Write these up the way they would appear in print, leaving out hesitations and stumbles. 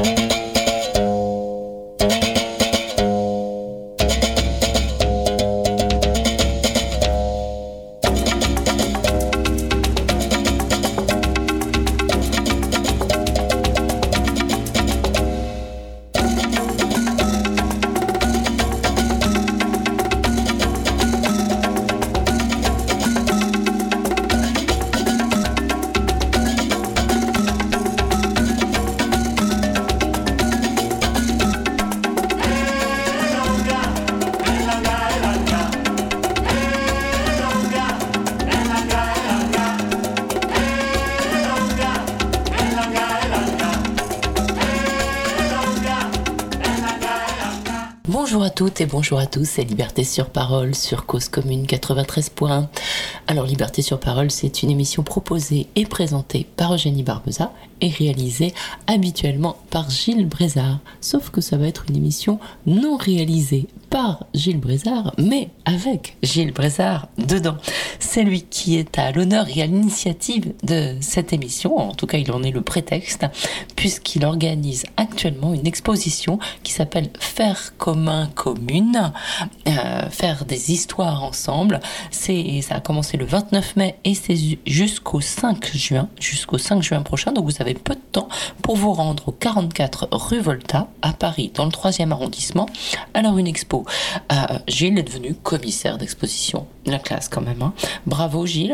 Bonjour à toutes et bonjour à tous, c'est Liberté sur Parole sur Cause Commune 93.1. Alors Liberté sur Parole, c'est une émission proposée et présentée par Eugénie Barbeza et réalisée habituellement par Gilles Brézard. Sauf que ça va être une émission non réalisée par Gilles Brézard, mais avec Gilles Brézard dedans. C'est lui qui est à l'honneur et à l'initiative de cette émission, en tout cas il en est le prétexte, puisqu'il organise actuellement une exposition qui s'appelle Faire commun commune, faire des histoires ensemble. Ça a commencé le 29 mai et c'est jusqu'au 5 juin prochain, donc vous avez peu de temps pour vous rendre au 44 rue Volta à Paris, dans le 3e arrondissement. Alors une expo, Gilles est devenu commissaire d'exposition, la classe quand même, hein. Bravo Gilles.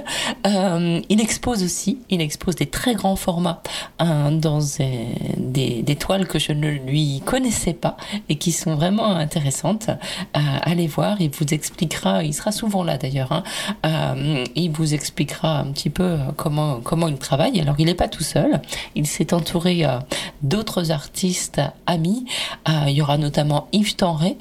Il expose des très grands formats dans des toiles que je ne lui connaissais pas et qui sont vraiment intéressantes. Allez voir, il vous expliquera, il sera souvent là d'ailleurs, il vous expliquera un petit peu comment il travaille. Alors il n'est pas tout seul, il s'est entouré d'autres artistes amis. Il y aura notamment Yves Tenray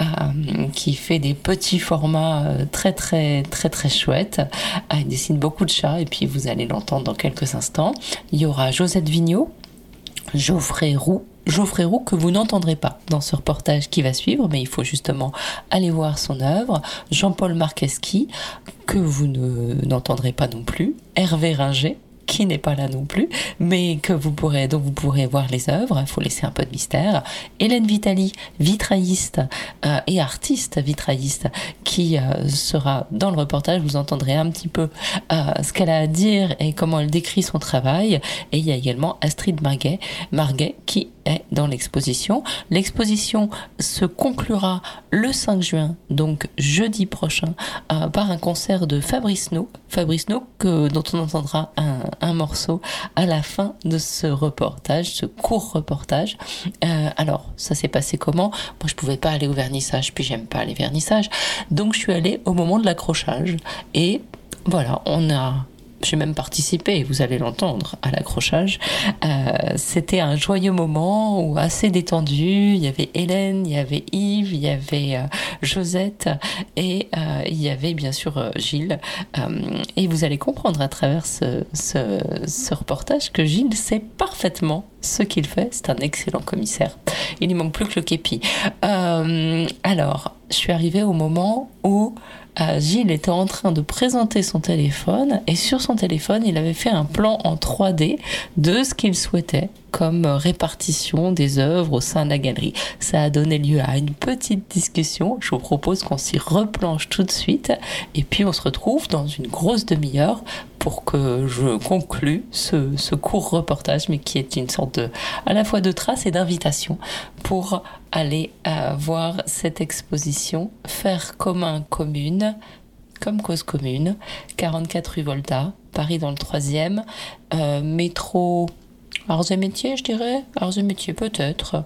qui fait des petits formats très très très très chouettes. Il dessine beaucoup de chats et puis vous allez l'entendre dans quelques instants. Il y aura Josette Vigneault, Geoffrey Roux que vous n'entendrez pas dans ce reportage qui va suivre, mais il faut justement aller voir son œuvre. Jean-Paul Marqueschi, que vous n'entendrez pas non plus. Hervé Ringer, qui n'est pas là non plus, mais dont vous pourrez voir les œuvres. Il faut laisser un peu de mystère. Hélène Vitali, vitrailliste et artiste vitrailliste, qui sera dans le reportage. Vous entendrez un petit peu ce qu'elle a à dire et comment elle décrit son travail. Et il y a également Astrid Marguet qui est dans l'exposition. L'exposition se conclura le 5 juin, donc jeudi prochain, par un concert de Fabrice No, dont on entendra un morceau à la fin de ce court reportage. Alors, ça s'est passé comment ? Moi, je pouvais pas aller au vernissage, puis j'aime pas les vernissages, donc je suis allée au moment de l'accrochage. Et voilà, j'ai même participé, vous allez l'entendre, à l'accrochage. C'était un joyeux moment, assez détendu. Il y avait Hélène, il y avait Yves, il y avait Josette et il y avait bien sûr Gilles. Et vous allez comprendre à travers ce reportage que Gilles sait parfaitement ce qu'il fait. C'est un excellent commissaire. Il n'y manque plus que le képi. Alors, je suis arrivée au moment où Gilles était en train de présenter son téléphone et sur son téléphone, il avait fait un plan en 3D de ce qu'il souhaitait comme répartition des œuvres au sein de la galerie. Ça a donné lieu à une petite discussion. Je vous propose qu'on s'y replonge tout de suite et puis on se retrouve dans une grosse demi-heure pour que je conclue ce court reportage, mais qui est une sorte à la fois de trace et d'invitation pour aller voir cette exposition Faire commun commune, comme cause commune, 44 rue Volta, Paris dans le 3e, métro Arts et Métiers, je dirais, Arts et Métiers peut-être,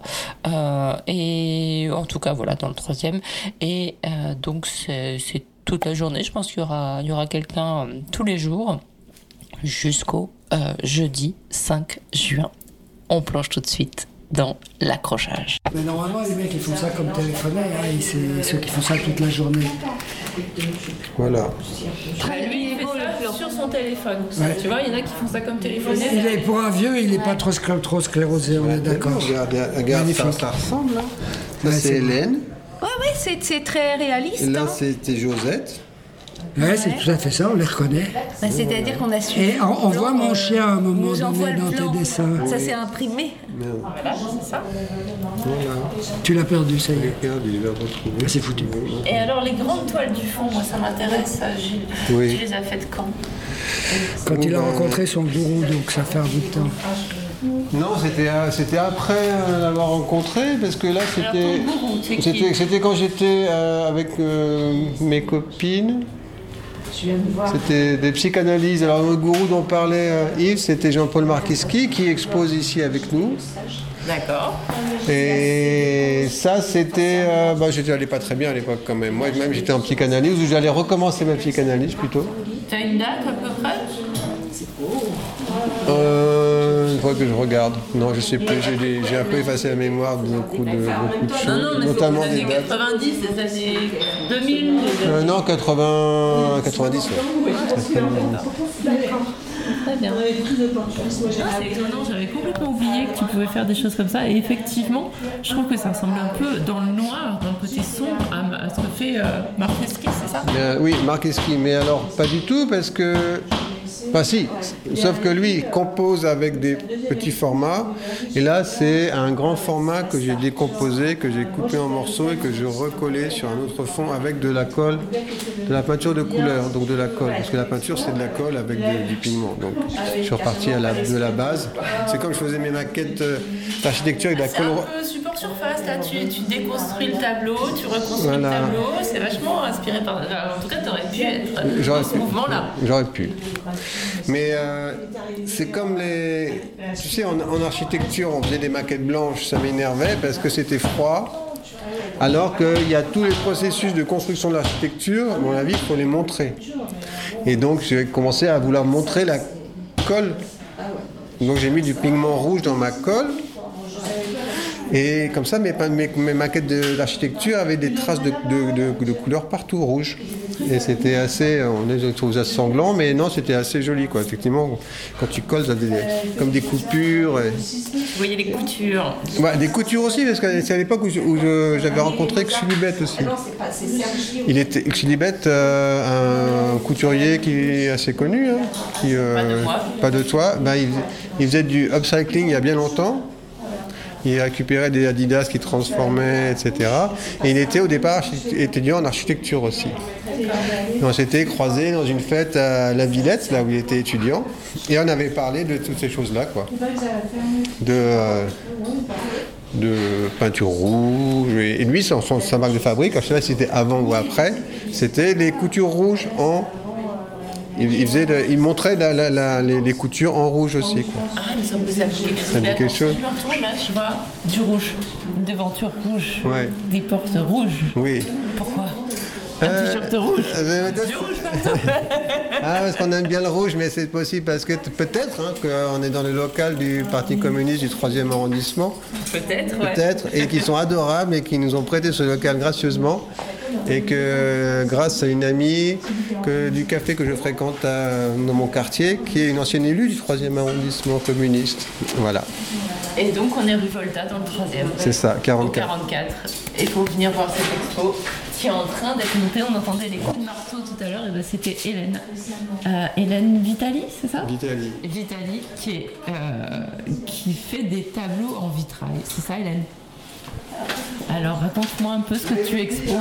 et en tout cas voilà, dans le 3e, et donc c'est toute la journée. Je pense qu'il y aura quelqu'un tous les jours jusqu'au jeudi 5 juin. On plonge tout de suite dans l'accrochage. Mais normalement, les mecs, ils font ça comme téléphoner, et c'est ceux qui font ça toute la journée. Voilà. Lui, il fait ça sur son téléphone. Ouais. Tu vois, il y en a qui font ça comme téléphoner. Pour un vieux, il n'est pas trop sclérosé, on est d'accord. Regarde, ça ressemble, là. Là, c'est Hélène. Ouais, c'est très réaliste. Et là, c'était Josette. Ouais, c'est tout à fait ça, on les reconnaît. Bah, c'est-à-dire qu'on a suivi. Et on voit mon chien à un moment nous envoie donné le dans plan. tes dessins. Ça c'est imprimé. Voilà, c'est ça. Voilà. Tu l'as perdu, ça y est. Regarde, il va retrouver. C'est foutu. Et alors, les grandes toiles du fond, moi, ça m'intéresse, ça, Gilles. Oui. Tu les as faites quand? Quand il a rencontré son gourou, donc ça fait un bout de temps. Non, c'était après l'avoir rencontré, parce que là, Alors, ton gourou, c'est qui? c'était quand j'étais avec mes copines. C'était des psychanalyses. Alors, le gourou dont parlait Yves, c'était Jean-Paul Markiski, qui expose ici avec nous. D'accord. Et ça, c'était... j'étais allé pas très bien à l'époque quand même. Moi-même, j'étais en psychanalyse, où j'allais recommencer ma psychanalyse plutôt. Tu as une date à peu près? Il faudrait que je regarde. Non, je sais plus. J'ai un peu effacé la mémoire de beaucoup de choses, Non, mais notamment c'est les des années dates. 90, les années 2000. Non, 80, 90. Ouais. Très bien. C'est étonnant, j'avais complètement oublié que tu pouvais faire des choses comme ça. Et effectivement, je trouve que ça ressemble un peu dans le noir, dans le côté sombre, à ce que fait Markiski, c'est ça? Oui, Markiski, mais alors pas du tout, parce que... Enfin si, sauf que lui, il compose avec des petits formats, et là c'est un grand format que j'ai décomposé, que j'ai coupé en morceaux et que je recollais sur un autre fond avec de la colle, de la peinture de couleur, donc de la colle, parce que la peinture c'est de la colle avec du pigment, donc je suis reparti de la base. C'est comme je faisais mes maquettes d'architecture avec de la C'est colle... un peu support surface, là, tu déconstruis le tableau, tu reconstruis le tableau, c'est vachement inspiré par... En tout cas, tu aurais pu être dans ce mouvement-là. J'aurais pu. Mais c'est comme les... Tu sais, en architecture, on faisait des maquettes blanches, ça m'énervait parce que c'était froid. Alors qu'il y a tous les processus de construction de l'architecture, à mon avis, il faut les montrer. Et donc, j'ai commencé à vouloir montrer la colle. Donc, j'ai mis du pigment rouge dans ma colle. Et comme ça, mes maquettes d'architecture avaient des traces de couleurs partout rouge. Et c'était assez, on trouve ça sanglant, mais non, c'était assez joli, quoi. Effectivement, quand tu colles, ça fait comme des coupures. Vous voyez les coutures. Ouais, des coutures aussi, parce que c'est à l'époque où j'avais rencontré Xulibet aussi. Il était Xulibet, un couturier qui est assez connu, hein, qui, pas de toi. Ben, il faisait du upcycling il y a bien longtemps. Il récupérait des Adidas qu'il transformait, etc. Et il était au départ étudiant en architecture aussi. Et on s'était croisés dans une fête à La Villette, là où il était étudiant. Et on avait parlé de toutes ces choses-là, quoi. De peinture rouge. Et lui, sa marque de fabrique, je ne sais pas si c'était avant ou après, c'était les coutures rouges en... Il montrait les coutures en rouge aussi, quoi. Ah, mais ça me dit quelque chose. Je me retourne là, je vois du rouge, des devantures rouges, Ouais. des portes rouges. Oui. Pourquoi un t-shirt rouge. Du rouge partout. Ah, parce qu'on aime bien le rouge, mais c'est possible parce que peut-être qu'on est dans le local du Parti communiste du 3e arrondissement. Peut-être, ouais. Peut-être, et qui sont adorables et qui nous ont prêté ce local gracieusement. Et que grâce à une amie du café que je fréquente dans mon quartier, qui est une ancienne élue du 3e arrondissement communiste. Voilà. Et donc on est rue Volta dans le 3e. C'est ça, 44. Au 44. Et pour venir voir cette expo qui est en train d'être montée, on entendait les coups de marteau tout à l'heure, et ben c'était Hélène. Hélène Vitali, c'est ça ? Vitali. Vitali qui fait des tableaux en vitrail. C'est ça, Hélène ? Alors raconte-moi un peu ce que tu exposes.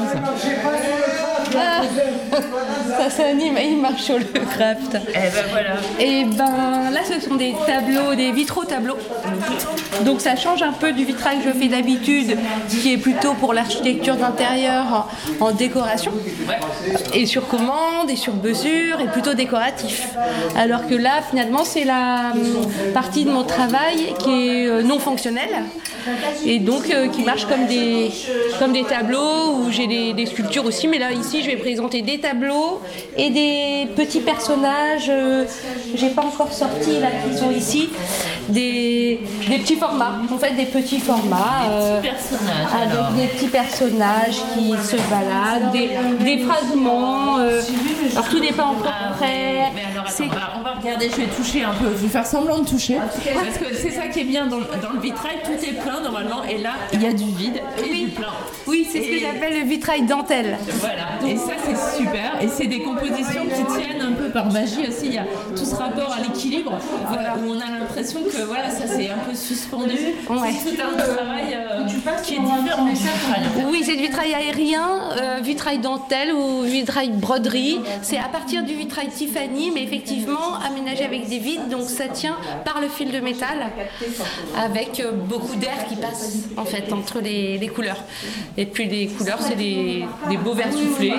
Ça s'anime, il marche sur le craft. Eh ben voilà. Et ben là ce sont des tableaux, des vitraux tableaux. Donc ça change un peu du vitrail que je fais d'habitude, qui est plutôt pour l'architecture d'intérieur en décoration. Et sur commande et sur mesure et plutôt décoratif. Alors que là finalement c'est la partie de mon travail qui est non fonctionnelle. Et donc qui marche comme des tableaux où j'ai des sculptures aussi, mais là ici je vais présenter des tableaux et des petits personnages, j'ai pas encore sorti là qui sont ici, des petits formats, en fait des petits formats avec des petits personnages qui se baladent, des fragments, alors tout n'est pas encore après. Mais alors, attends, on va regarder, je vais toucher un peu, je vais faire semblant de toucher. Parce que c'est ça qui est bien dans le vitrail, tout est plein normalement, et là, il y a du vide et du plein. Oui, c'est ce que j'appelle le vitrail dentelle. Voilà, et ça c'est super, et c'est des compositions qui tiennent un peu par magie aussi, il y a tout ce rapport à l'équilibre, où on a l'impression que voilà, ça c'est un peu suspendu, c'est tout un travail qui est différent du vitrail. Oui, c'est du vitrail aérien, vitrail dentelle ou vitrail broderie, c'est à partir du vitrail Tiffany, mais effectivement aménagé avec des vides, donc ça tient par le fil de métal, avec beaucoup d'air qui passe en fait entre les couleurs. Et puis les couleurs, c'est des beaux verres soufflés.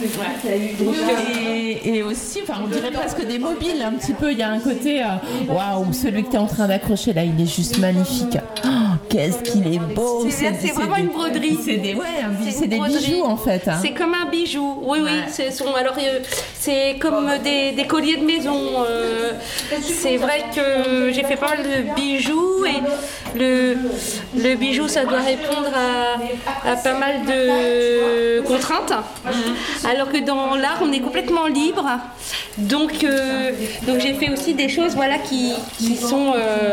Et aussi, enfin, on dirait presque des mobiles un petit peu. Il y a un côté, waouh, celui que tu es en train d'accrocher là, il est juste magnifique. Oh, qu'est-ce qu'il est beau! C'est vraiment une broderie. C'est des bijoux en fait. Hein. C'est comme un bijou. Oui, alors c'est comme des colliers de maison. C'est vrai que j'ai fait pas mal de bijoux et le bijou, ça doit répondre à pas mal de contraintes. Alors que dans l'art, on est complètement libre. Donc j'ai fait aussi des choses qui sont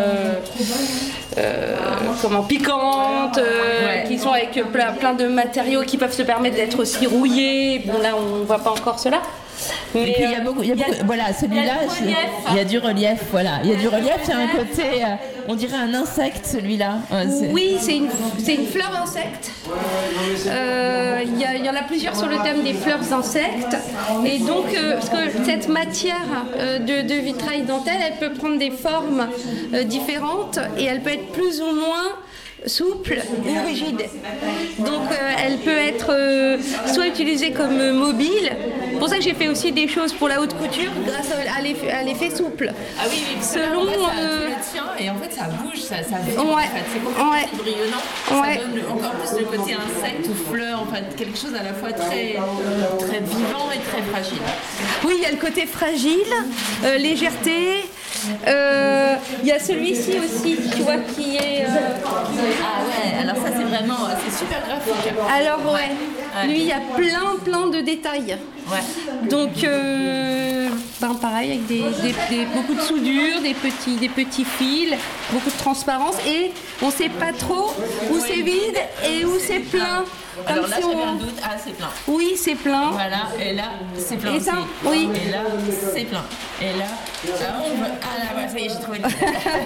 piquantes, qui sont avec plein de matériaux qui peuvent se permettre d'être aussi rouillés. Bon là, on ne voit pas encore cela. Mais et puis il y a beaucoup, voilà, celui-là, il y a du relief, voilà, il y a du relief, il y a un côté, on dirait un insecte, celui-là. Oui, c'est une fleur insecte. Il y en a plusieurs sur le thème des fleurs insectes, et donc parce que cette matière de vitrail dentelle, elle peut prendre des formes différentes et elle peut être plus ou moins souple ou rigide. Donc elle peut être soit utilisée comme mobile. Pour ça que j'ai fait aussi des choses pour la haute couture grâce à l'effet souple. Ah oui, selon tu le tiens et en fait ça bouge, ça vibre en fait. C'est complètement brillonnant. Ça donne encore plus le côté insecte ou fleur, en fait, quelque chose à la fois très vivant et très fragile. Oui, il y a le côté fragile, légèreté. Il y a celui-ci aussi, tu vois, qui est... Ah ouais, alors ça c'est super graphique. Alors lui il y a plein de détails. Donc pareil, avec beaucoup de soudure, des petits fils, beaucoup de transparence, et on ne sait pas trop où c'est vide et où c'est plein. Alors là, j'avais un doute. Ah, c'est plein. Oui, c'est plein. Voilà, et là, c'est plein. Et ça, oui. Et là, c'est plein. Et là, ah là, ça y est, j'ai trouvé le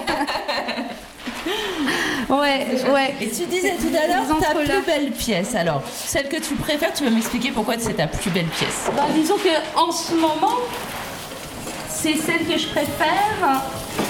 Ouais. Et tu disais tout à l'heure ta plus belle pièce. Alors, celle que tu préfères, tu vas m'expliquer pourquoi c'est ta plus belle pièce. Disons qu'en ce moment, c'est celle que je préfère.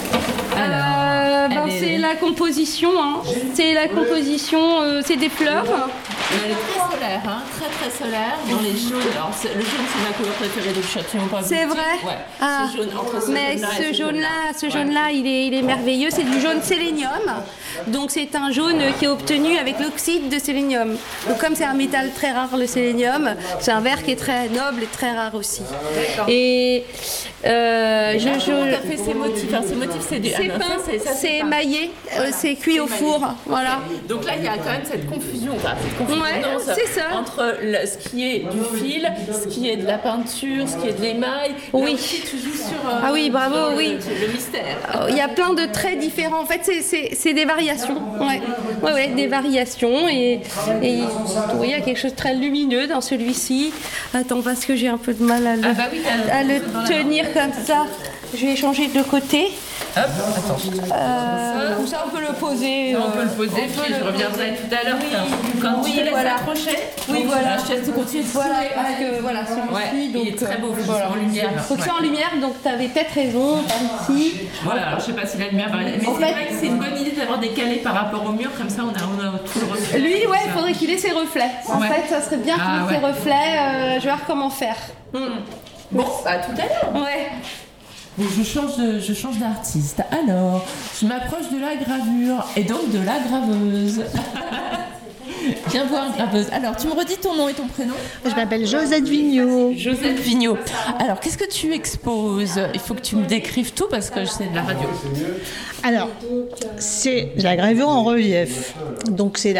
C'est la composition. C'est la composition, c'est des fleurs. Elle est très solaire, très solaire. Dans les jaunes. Alors, le jaune, c'est ma couleur préférée, donc je suis absolument pas. C'est vrai. Ce jaune, entre ce jaune-là, il est merveilleux. C'est du jaune sélénium. Donc c'est un jaune qui est obtenu avec l'oxyde de sélénium. Donc comme c'est un métal très rare, le sélénium, c'est un verre qui est très noble et très rare aussi. Et comment t'as fait ces motifs? Ces motifs, c'est du... c'est émaillé, c'est cuit au four. Voilà. Donc là, il y a quand même cette confusion, c'est ça. Entre ce qui est du fil, ce qui est de la peinture, ce qui est de l'émail. Oui. Là aussi, tu joues sur ah oui, bravo, oui. Le mystère. Il y a plein de traits différents. En fait, c'est des variations. Ouais, des variations. Et il y a quelque chose de très lumineux dans celui-ci. Attends, parce que j'ai un peu de mal à le tenir comme ça. Je vais changer de côté. Hop, attends. Comme ça, on peut le poser. On peut le poser, puis je reviendrai tout à l'heure. Quand tu laisses accrocher. Oui, voilà. Je te laisse continuer de Voilà, parce que voilà, celui-ci. Il est très beau, en lumière. Faut que c'est en lumière, donc tu avais peut-être raison, par ici. Voilà, alors je sais pas si la lumière va... Mais c'est vrai que c'est une bonne idée d'avoir décalé par rapport au mur, comme ça on a tout le reflet. Lui, il faudrait qu'il ait ses reflets. En fait, ça serait bien qu'il ait ses reflets. Je vais voir comment faire. Bon, à tout à l'heure. Ouais. Bon, je change d'artiste. Alors, je m'approche de la gravure et donc de la graveuse. Viens voir, graveuse. Alors, tu me redis ton nom et ton prénom? Je m'appelle Josette Vigneault. Josette Vigneault. Alors, qu'est-ce que tu exposes? Il faut que tu me décrives tout parce que c'est de la radio. Alors, c'est la gravure en relief. Donc, c'est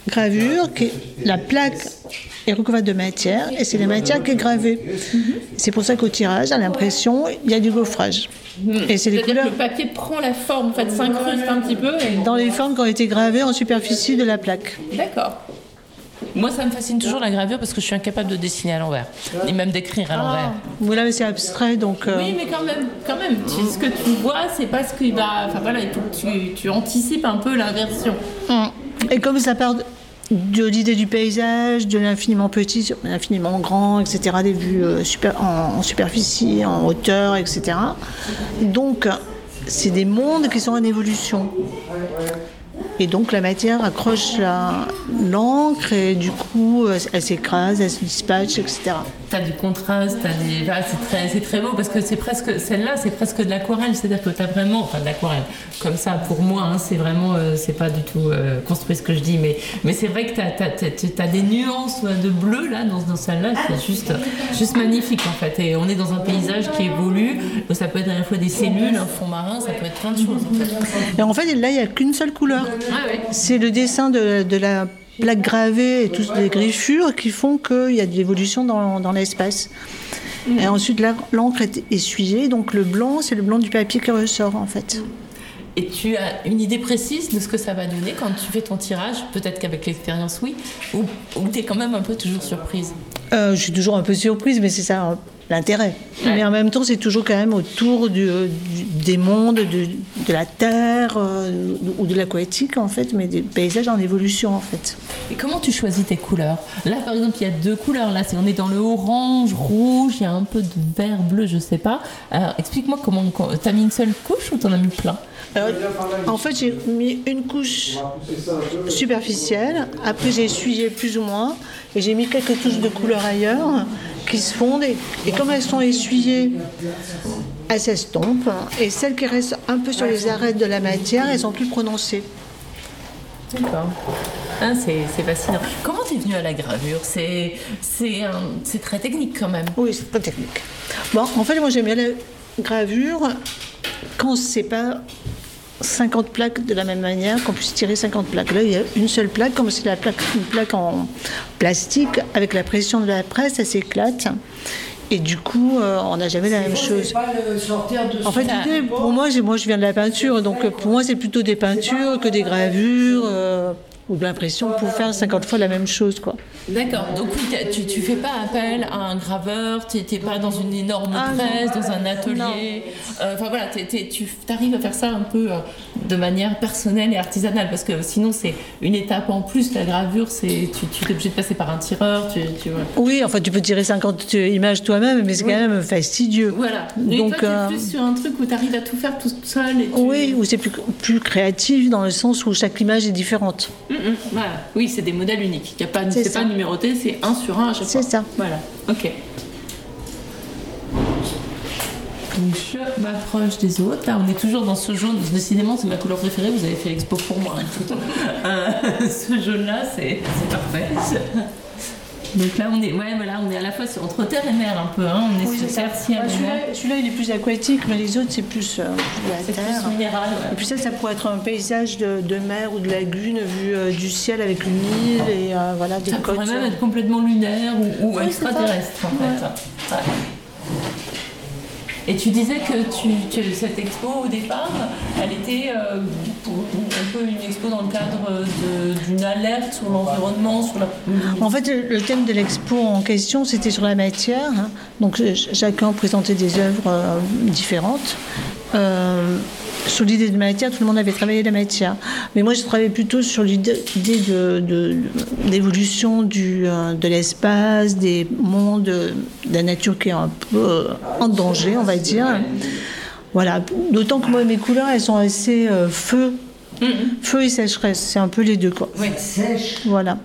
gravure, la plaque est recouverte de matière et c'est la matière qui est gravée. C'est pour ça qu'au tirage, à l'impression, il y a du gaufrage. Et c'est les couleurs. Que le papier prend la forme, en fait, s'incruste un petit peu. Dans les formes qui ont été gravées en superficie de la plaque. D'accord. Moi, ça me fascine toujours la gravure parce que je suis incapable de dessiner à l'envers, et même d'écrire à l'envers. Voilà, mais c'est abstrait, donc... Oui, mais quand même, ce que tu vois, c'est pas ce qu'il va... Enfin voilà, il faut que tu anticipes un peu l'inversion. Et comme ça part de l'idée du paysage, de l'infiniment petit, l'infiniment grand, etc., des vues en superficie, en hauteur, etc. Donc, c'est des mondes qui sont en évolution. Et donc la matière accroche l'encre et du coup elle s'écrase, elle se dispatche, etc. T'as du contraste, c'est très beau parce que c'est presque, celle-là c'est presque de l'aquarelle, c'est-à-dire que t'as vraiment, enfin de l'aquarelle, comme ça pour moi, hein, c'est vraiment, c'est pas du tout construit ce que je dis, mais c'est vrai que t'as des nuances de bleu là dans celle-là, c'est juste magnifique en fait. Et on est dans un paysage qui évolue, donc ça peut être à la fois des cellules, un fond marin, ça peut être plein de choses en fait. Et en fait là il n'y a qu'une seule couleur. Ouais. C'est le dessin de la plaque gravée et toutes les griffures qui font qu'il y a de l'évolution dans l'espace. Et ensuite l'encre est essuyée, donc le blanc c'est le blanc du papier qui ressort en fait. Et tu as une idée précise de ce que ça va donner quand tu fais ton tirage? Peut-être qu'avec l'expérience oui, ou tu es quand même un peu toujours surprise? Je suis toujours un peu surprise, mais c'est ça l'intérêt. Ouais. Mais en même temps, c'est toujours quand même autour des mondes, de la terre ou de l'aquatique en fait, mais des paysages en évolution en fait. Et comment tu choisis tes couleurs? Là, par exemple, il y a deux couleurs. Là, on est dans le orange, rouge, il y a un peu de vert, bleu, je sais pas. Alors, explique-moi comment t'as mis une seule couche ou t'en as mis plein? En fait, j'ai mis une couche superficielle. Après, j'ai essuyé plus ou moins. Et j'ai mis quelques touches de couleur ailleurs qui se fondent. Et comme elles sont essuyées, elles s'estompent. Et celles qui restent un peu sur les arêtes de la matière, elles sont plus prononcées. D'accord. Ah, c'est fascinant. Comment t'es venue à la gravure? C'est très technique quand même. Oui, c'est très technique. Bon, en fait, moi, j'aime bien la gravure quand c'est pas 50 plaques de la même manière, qu'on puisse tirer 50 plaques. Là, il y a une seule plaque, comme c'est une plaque en plastique, avec la pression de la presse, ça s'éclate. Et du coup, on n'a jamais la même chose. En fait, pour moi, je viens de la peinture, donc pour moi, c'est plutôt des peintures que des gravures. Ou de l'impression pour faire 50 fois la même chose, quoi. D'accord. Donc oui, tu fais pas appel à un graveur, t'es pas dans une énorme presse, dans un atelier. Enfin voilà, tu arrives à faire ça un peu de manière personnelle et artisanale, parce que sinon c'est une étape en plus. La gravure, tu es obligé de passer par un tireur. Oui, enfin tu peux tirer 50 images toi-même, mais c'est quand même fastidieux. Voilà. Donc toi, tu es plus sur un truc où tu arrives à tout faire tout seul. Oui, où c'est plus créatif dans le sens où chaque image est différente. Voilà. Oui, c'est des modèles uniques. C'est pas numéroté, c'est 1 sur 1 à chaque fois. C'est ça. Voilà. Ok. Donc je m'approche des autres. Là, on est toujours dans ce jaune. Décidément, c'est ma couleur préférée. Vous avez fait l'expo pour moi. Ce jaune-là, c'est parfait. Donc là, on est à la fois entre terre et mer un peu. Hein. On est sur terre, ciel et mer. Celui-là, il est plus aquatique, mais les autres, c'est plus la terre. Plus minéral. Ouais. Et puis ça pourrait être un paysage de mer ou de lagune vu du ciel avec une île et voilà des côtes. Ça pourrait même être complètement lunaire ou extraterrestre en fait. Ouais. Et tu disais que cette expo au départ, elle était un peu une expo dans le cadre d'une alerte sur l'environnement, En fait, le thème de l'expo en question, c'était sur la matière. Hein. Donc chacun présentait des œuvres différentes. Sur l'idée de matière, tout le monde avait travaillé la matière. Mais moi, je travaillais plutôt sur l'idée d'évolution de l'espace, des mondes, de la nature qui est un peu en danger, on va dire. Voilà. D'autant que moi, mes couleurs, elles sont assez feu et sécheresse. C'est un peu les deux, quoi. Oui, sèche. Voilà.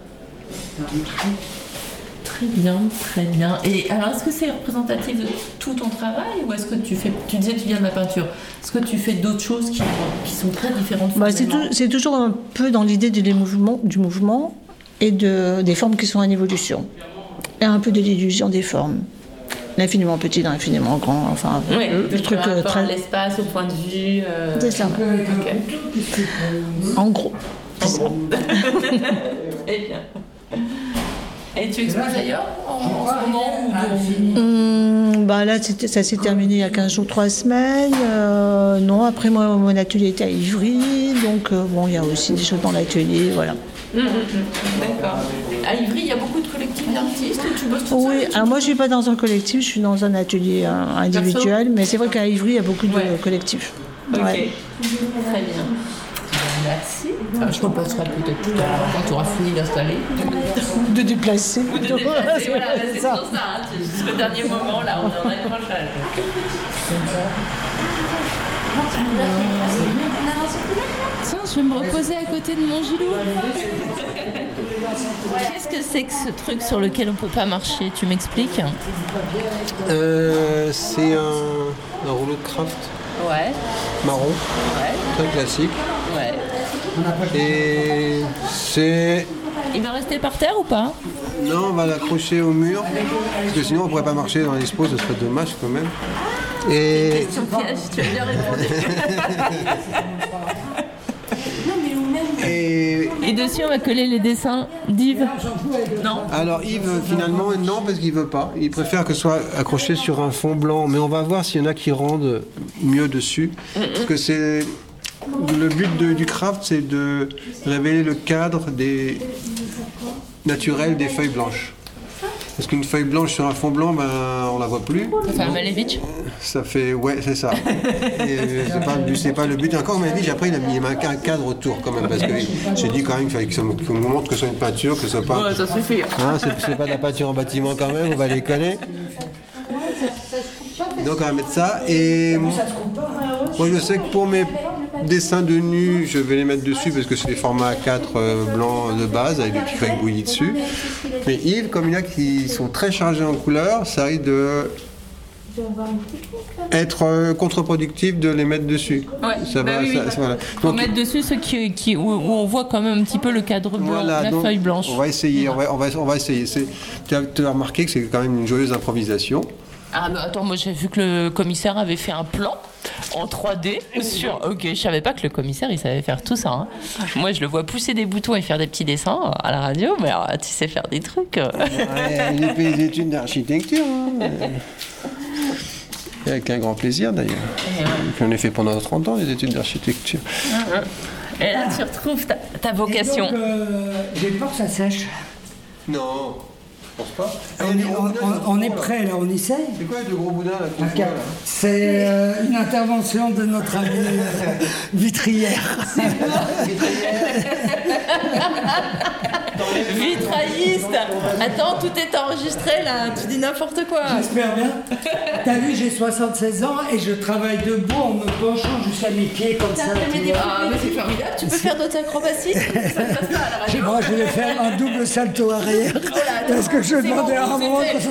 Très bien, très bien. Et alors, est-ce que c'est représentatif de tout ton travail ou est-ce que tu disais que tu viens de la peinture, est-ce que tu fais d'autres choses qui sont très différentes? C'est toujours un peu dans l'idée du mouvement et des formes qui sont en évolution. Et un peu de l'illusion des formes. L'infiniment petit dans l'infiniment grand, enfin, le truc très... l'espace, au point de vue... C'est ça. Okay. En gros. Eh bien. Et tu exposes ailleurs en ce moment Bah là, ça s'est terminé il y a 15 jours, 3 semaines. Non, après, moi, mon atelier était à Ivry. Donc, il y a aussi des choses dans l'atelier, voilà. D'accord. À Ivry, il y a beaucoup de collectifs d'artistes. Tu bosses toute seule? Oui, alors moi, je ne suis pas dans un collectif, je suis dans un atelier individuel. Perso? Mais c'est vrai qu'à Ivry, il y a beaucoup de collectifs. Ok. Ouais. Très bien. Merci. Je repasserai peut-être plus tard quand tu auras fini d'installer. De déplacer. Ou de déplacer, voilà, c'est pour ça. Jusqu'au dernier moment, là, on est en accrochage. Tiens, je vais me reposer à côté de mon Gilou. Qu'est-ce que c'est que ce truc sur lequel on peut pas marcher? Tu m'expliques? C'est un rouleau de craft Ouais. marron, Ouais. très classique. Ouais. Et c'est... Il va rester par terre ou pas? Non, on va l'accrocher au mur, parce que sinon on pourrait pas marcher dans l'expo, ce serait dommage quand même. Et... Question piège, tu as bien répondu. Et dessus, on va coller les dessins d'Yves. Non? Alors Yves, finalement, non, parce qu'il veut pas. Il préfère que ce soit accroché sur un fond blanc. Mais on va voir s'il y en a qui rendent mieux dessus. Parce que c'est... Le but du craft, c'est de révéler le cadre naturel des feuilles blanches. Parce qu'une feuille blanche sur un fond blanc, on la voit plus. Ça fait un Malevich? Ça fait, ouais, c'est ça. Et c'est pas le but. Encore Malevich, après il a mis un cadre autour quand même, parce que j'ai dit quand même qu'il fallait qu'on nous montre que ce soit une peinture, que ce soit pas. Ouais, ça suffit. Hein, c'est pas de la peinture en bâtiment quand même, on va les connaître. Donc on va mettre ça. Et moi je sais que pour mes dessins de nu, je vais les mettre dessus parce que c'est des formats A4 blancs de base avec des petits feuilles bouillies dessus. Mais Yves, comme il y en a qui sont très chargés en couleurs, ça risque de être contre-productif de les mettre dessus. Ouais, ça va, oui. voilà. Faut mettre dessus ceux où on voit quand même un petit peu le cadre blanc, voilà, la donc, feuille blanche. On va essayer, on va essayer. Tu as remarqué que c'est quand même une joyeuse improvisation. Ah mais attends, moi j'ai vu que le commissaire avait fait un plan en 3D sur... Ok, je savais pas que le commissaire il savait faire tout ça. Hein. Moi je le vois pousser des boutons et faire des petits dessins à la radio, mais alors, tu sais faire des trucs. Ouais, il fait des études d'architecture. Hein. Avec un grand plaisir d'ailleurs. J'en ai fait pendant 30 ans des études d'architecture. Et là tu retrouves ta vocation. Et donc, j'ai peur que ça sèche. Non. Je pense pas. On est prêt là, on essaye. C'est quoi le gros boudin là, Okay. C'est une intervention de notre ami vitrière. Vitrailliste. Attends, tout est enregistré là, tu dis n'importe quoi. J'espère bien. T'as vu, j'ai 76 ans et je travaille debout en me penchant jusqu'à mes pieds comme ça. Ah mais c'est formidable, tu peux faire d'autres acrobaties. Ça passe pas à la radio. Moi, je vais faire un double salto arrière. Parce que je demandais à un moment que ça...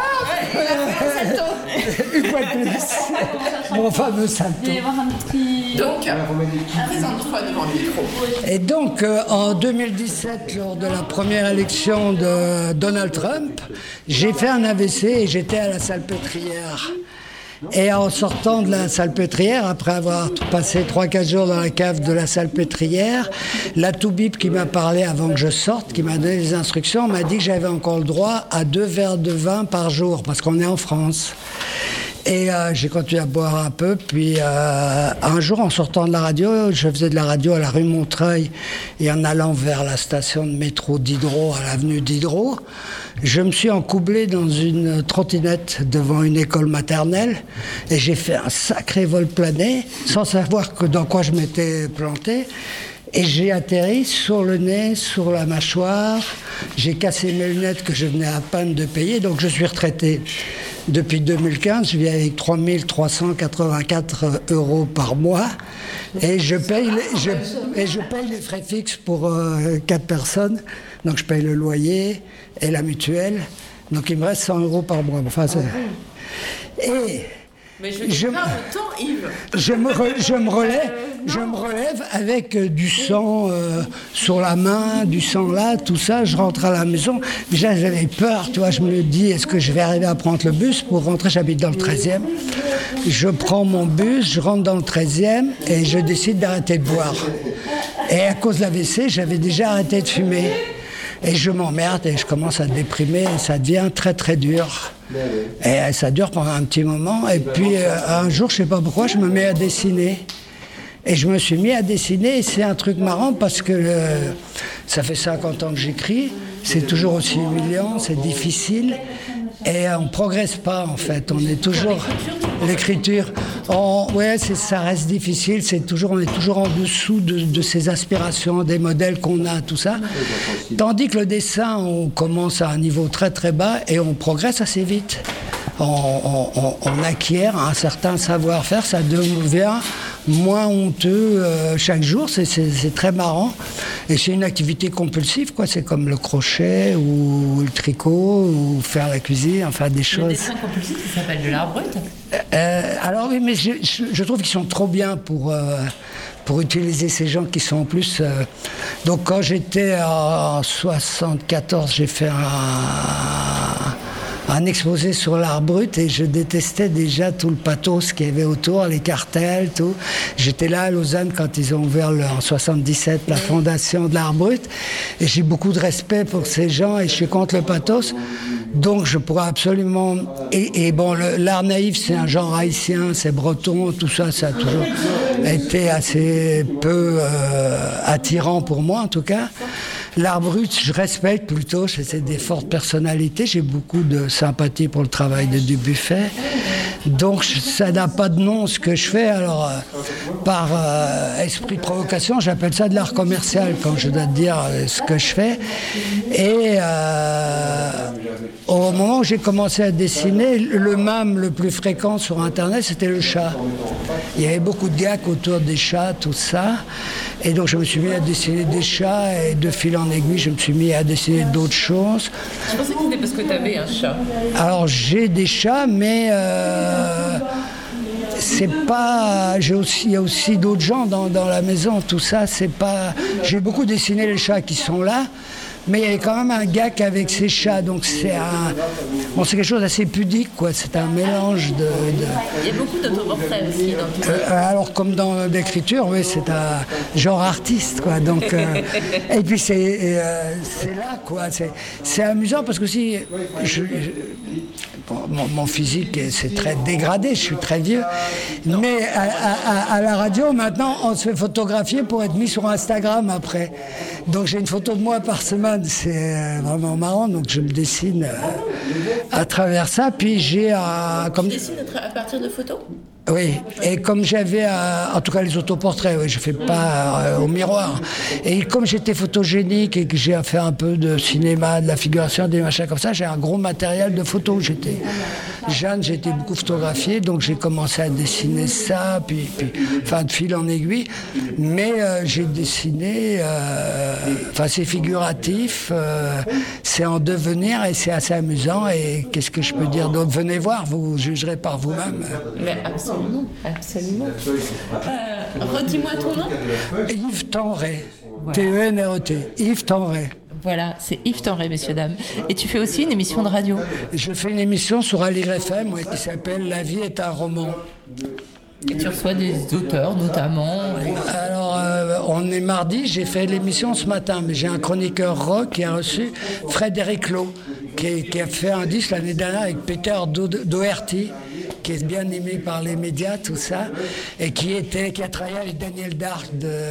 Une fois de plus. Mon fameux salto. Il va y avoir un petit... Donc, présente-toi devant le micro. Et donc, en 2017, lors de la première élection de Donald Trump, j'ai fait un AVC et j'étais à la Salpêtrière. Et en sortant de la Salpêtrière, après avoir passé 3-4 jours dans la cave de la Salpêtrière, la toubib qui m'a parlé avant que je sorte, qui m'a donné les instructions, m'a dit que j'avais encore le droit à 2 verres de vin par jour, parce qu'on est en France. Et j'ai continué à boire un peu, puis un jour, en sortant de la radio, je faisais de la radio à la rue Montreuil, et en allant vers la station de métro d'Hydro, à l'avenue d'Hydro, je me suis encoublé dans une trottinette devant une école maternelle, et j'ai fait un sacré vol plané, sans savoir dans quoi je m'étais planté. Et j'ai atterri sur le nez, sur la mâchoire. J'ai cassé mes lunettes que je venais à peine de payer, donc je suis retraité. Depuis 2015, je vis avec 3 384 € par mois et je paye les frais fixes pour 4 personnes. Donc je paye le loyer et la mutuelle. Donc il me reste 100 € par mois. Enfin, Mais je pas autant, Yves. Je me relève avec du sang sur la main, du sang là, tout ça. Je rentre à la maison. Déjà, j'avais peur, tu vois. Je me dis, est-ce que je vais arriver à prendre le bus pour rentrer? J'habite dans le 13e. Je prends mon bus, je rentre dans le 13e et je décide d'arrêter de boire. Et à cause de l'AVC, j'avais déjà arrêté de fumer. Et je m'emmerde et je commence à déprimer et ça devient très très dur. Et ça dure pendant un petit moment. Et puis un jour, je ne sais pas pourquoi, je me mets à dessiner. Et je me suis mis à dessiner et c'est un truc marrant parce que ça fait 50 ans que j'écris. C'est toujours aussi humiliant, c'est difficile. Et on ne progresse pas en fait, on est toujours... L'écriture, ouais, ça reste difficile, on est toujours en dessous de ces aspirations, des modèles qu'on a, tout ça. Tandis que le dessin, on commence à un niveau très très bas et on progresse assez vite. On acquiert un certain savoir-faire, ça devient moins honteux chaque jour, c'est très marrant. Et c'est une activité compulsive, quoi. C'est comme le crochet ou le tricot ou faire la cuisine, enfin des choses. Le dessin compulsif, ça s'appelle de l'art brut. Alors oui, mais je trouve qu'ils sont trop bien pour utiliser ces gens qui sont en plus... Donc quand j'étais en 74, j'ai fait un exposé sur l'art brut et je détestais déjà tout le pathos qu'il y avait autour, les cartels, tout. J'étais là à Lausanne quand ils ont ouvert en 77 la fondation de l'art brut et j'ai beaucoup de respect pour ces gens et je suis contre le pathos. Donc je pourrais absolument... Et bon, l'art naïf, c'est un genre haïtien, c'est breton, tout ça, ça a toujours été assez peu attirant pour moi en tout cas. L'art brut, je respecte plutôt, c'est des fortes personnalités, j'ai beaucoup de sympathie pour le travail de Dubuffet. Donc ça n'a pas de nom ce que je fais, alors par esprit de provocation, j'appelle ça de l'art commercial quand je dois te dire ce que je fais. Et au moment où j'ai commencé à dessiner, le mème le plus fréquent sur Internet, c'était le chat. Il y avait beaucoup de gags autour des chats, tout ça. Et donc je me suis mis à dessiner des chats et de fil en aiguille, je me suis mis à dessiner d'autres choses. Je pensais que c'était parce que tu avais un chat. Alors j'ai des chats, mais c'est pas... il y a aussi d'autres gens dans la maison, tout ça, c'est pas... J'ai beaucoup dessiné les chats qui sont là, mais il y avait quand même un gag avec ces chats, donc c'est quelque chose d'assez pudique, quoi. C'est un mélange de... Il y a beaucoup d'autoportraits aussi dans tout ça. Alors, comme dans l'écriture, oui, c'est un genre artiste, quoi. Donc, et puis c'est là, quoi. C'est amusant parce que si... mon physique, c'est très dégradé, je suis très vieux. Mais à la radio, maintenant, on se fait photographier pour être mis sur Instagram après. Donc j'ai une photo de moi par semaine, c'est vraiment marrant. Donc je me dessine à travers ça. Puis j'ai Tu dessines à partir de photos ? Oui, et comme j'avais, en tout cas les autoportraits, oui, je fais pas au miroir. Et comme j'étais photogénique et que j'ai fait un peu de cinéma, de la figuration, des machins comme ça, j'ai un gros matériel de photos. J'étais jeune, j'ai été beaucoup photographié, donc j'ai commencé à dessiner ça, puis de fil en aiguille. Mais j'ai dessiné, c'est figuratif, c'est en devenir et c'est assez amusant. Et qu'est-ce que je peux dire d'autre ? Venez voir, vous jugerez par vous-même. Mais absolument. Redis-moi ton nom. Yves Tenré. T-E-N-R-E-T. Yves Tenré. Voilà, c'est Yves Tenré, messieurs, dames. Et tu fais aussi une émission de radio. Je fais une émission sur Alire FM qui s'appelle « La vie est un roman ». Et tu reçois des auteurs, notamment. Alors, on est mardi, j'ai fait l'émission ce matin, mais j'ai un chroniqueur rock qui a reçu Frédéric Lowe, qui a fait un disque l'année dernière avec Peter Doherty, qui est bien aimé par les médias, tout ça, et qui a travaillé avec Daniel Dark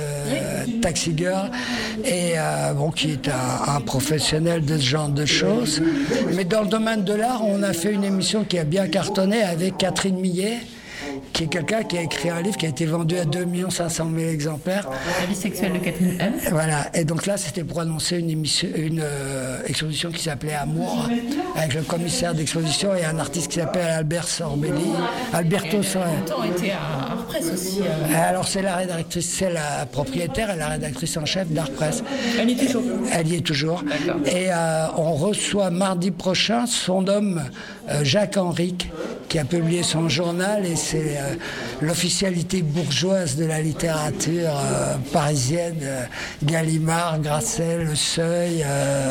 de Taxi Girl, et qui est un professionnel de ce genre de choses. Mais dans le domaine de l'art, on a fait une émission qui a bien cartonné avec Catherine Millet, qui est quelqu'un qui a écrit un livre qui a été vendu à 2 500 000 exemplaires. La vie sexuelle de Catherine M. Voilà, et donc là, c'était pour annoncer une exposition qui s'appelait Amour, avec le commissaire d'exposition et un artiste qui s'appelle Alberto Sorbelli. Alberto Sorbelli. Elle a longtemps été à Art Press aussi. Alors, c'est la rédactrice, c'est la propriétaire et la rédactrice en chef d'Art Press. Elle y est toujours. Elle y est toujours. D'accord. Et on reçoit mardi prochain son homme, Jacques Henrique, qui a publié son journal, et c'est l'officialité bourgeoise de la littérature parisienne, Gallimard, Grasset, Le Seuil,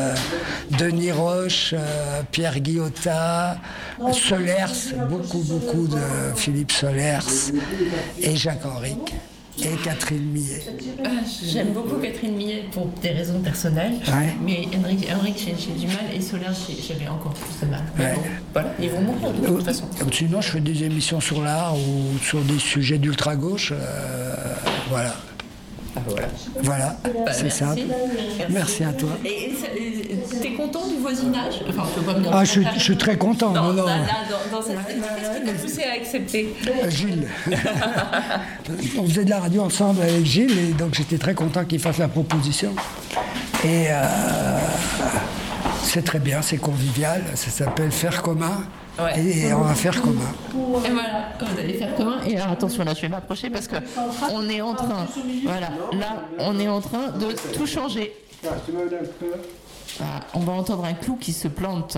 Denis Roche, Pierre Guillotat, Solers, beaucoup de Philippe Solers et Jacques Henrique. et Catherine Millet. J'aime beaucoup Catherine Millet pour des raisons personnelles, mais Henrik j'ai du mal, et Solaire j'avais encore plus de mal. Mais bon, voilà, ils vont mourir de toute façon. Sinon, je fais des émissions sur l'art ou sur des sujets d'ultra-gauche. Voilà. Voilà, c'est ça. Merci à toi. Et t'es content du voisinage? Enfin, je peux pas me dire. Je suis très content. Dans cette... Qu'est-ce qui t'a poussé à accepter? Gilles. On faisait de la radio ensemble avec Gilles, et donc j'étais très content qu'il fasse la proposition. Et c'est très bien, c'est convivial, ça s'appelle Faire commun. Et on va faire commun. Et voilà, vous allez faire commun. Et alors attention, là je vais m'approcher parce que on est en train, on est en train de tout changer. On va entendre un clou qui se plante.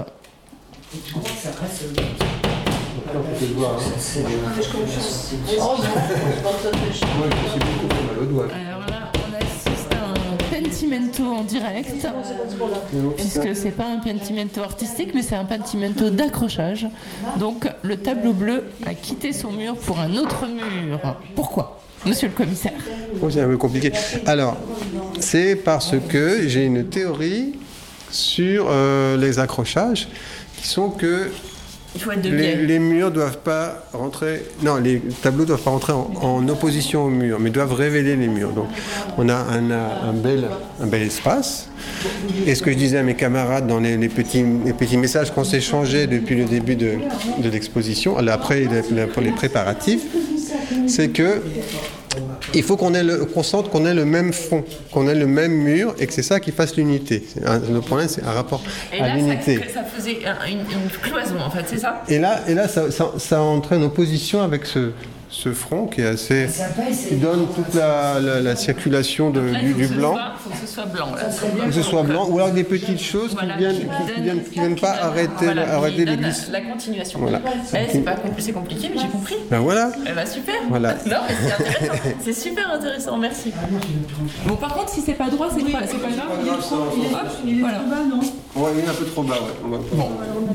Alors là, on assiste à un pentimento en direct, puisque c'est pas un pentimento artistique, mais c'est un pentimento d'accrochage. Donc le tableau bleu a quitté son mur pour un autre mur. Pourquoi, monsieur le commissaire? C'est un peu compliqué. Alors, c'est parce que j'ai une théorie sur les accrochages qui sont que les murs doivent pas rentrer. Non, les tableaux doivent pas rentrer en opposition aux murs, mais doivent révéler les murs. Donc, on a un bel espace. Et ce que je disais à mes camarades dans les petits messages qu'on s'échangeait depuis le début de l'exposition, après pour les préparatifs, c'est que il faut qu'on sente qu'on ait le même fond, qu'on ait le même mur, et que c'est ça qui fasse l'unité. Le problème, c'est un rapport à l'unité. Ça faisait une cloison, en fait, c'est ça? Et là ça entraîne en opposition avec ce front qui est assez, qui donne toute la circulation du blanc. Il faut que ce soit blanc. Là. Que ce soit blanc, ou alors des petites choses qui viennent pas arrêter les glisses. La continuation. Voilà. C'est compliqué, mais j'ai compris. Ben voilà. Super. Voilà. Non, mais c'est intéressant. C'est super intéressant, merci. Bon, par contre, si c'est pas droit, c'est pas grave. Il est trop bas, non? Ouais, il est un peu trop bas, ouais. Bon.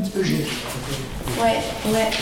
Ouais.